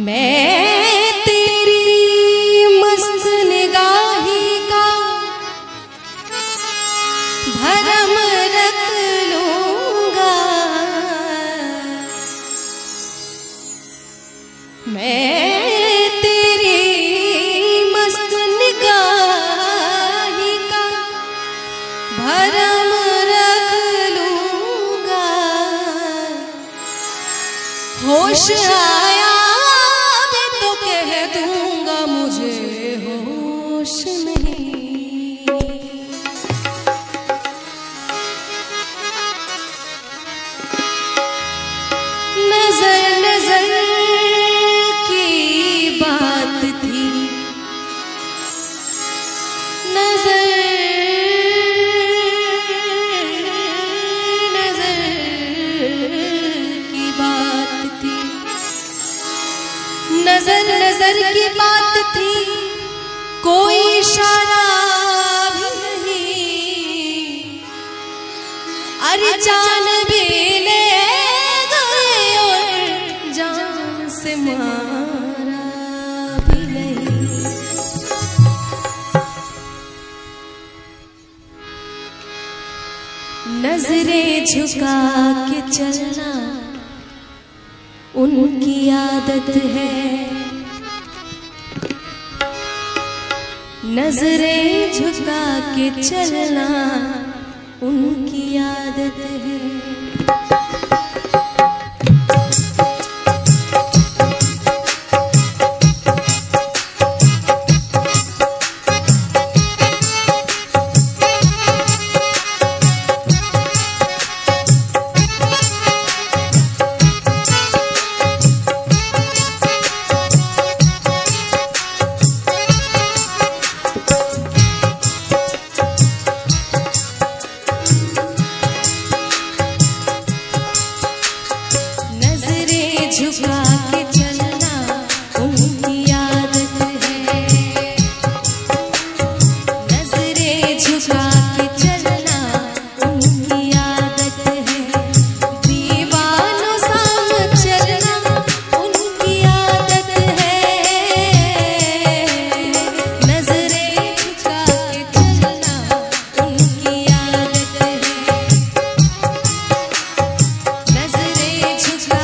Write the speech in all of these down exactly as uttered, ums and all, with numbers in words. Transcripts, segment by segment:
मैं तेरी मस्त निगाही का भरम रख लूंगा, मैं तेरी मस्त निगाही का भरम रख लूंगा। होश आया तो कह दूंगा मुझे होश नहीं। नजर नजर की बात थी, नजर नजर की बात थी, नजर नजर की बात थी, कोई इशारा भी नहीं। अरे जान भी ले गए और जान से मारा भी नहीं। नजरें झुका के चलना उनकी आदत है, नजरें झुका के चलना उनकी आदत है। झुका के चलना उनकी आदत है, नजरें झुका के चलना उनकी आदत है। दीवानों साम चलना उनकी आदत है, नजरें झुका के चलना उनकी आदत है, नजरें झुका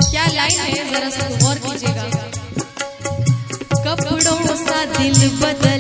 दिल बदल